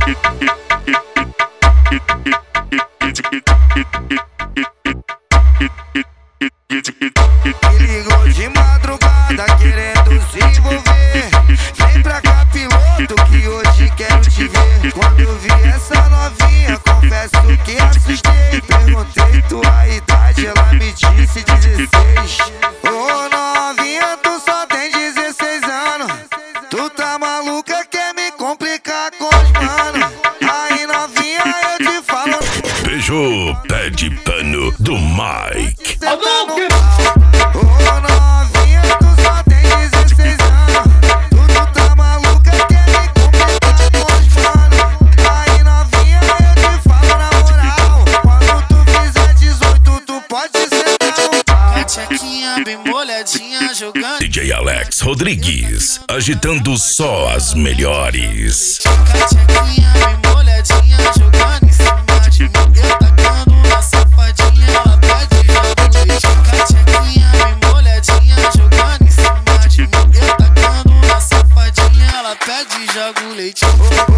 Me ligou de madrugada querendo se envolver. Vem pra cá, piloto, que hoje quero te ver. Quando eu vi essa novinha, confesso que assustei. Perguntei tua idade, ela me disse 16. Ô novinha, tu só tem 16 anos. Tu tá maluca, quer me complicar com os mano. Aí novinha, eu te falo. Beijo, pé de pano do Mike. Ô novinha, tu só tem 16 anos. Tu tá maluca, quer me complicar com os mano. Aí novinha, eu te falo na moral. Quando tu fizer 18, tu pode sentar no pau. A tchequinha bem molhadinha jogando. DJ Alex Rodrigues, agitando só as melhores. A tchequinha bem molhadinha jogando em cima de mim. Eu tacando uma safadinha, ela pede jogo leite. A tchequinha bem molhadinha jogando em cima de mim. Eu tacando uma safadinha, ela pede jogo leite.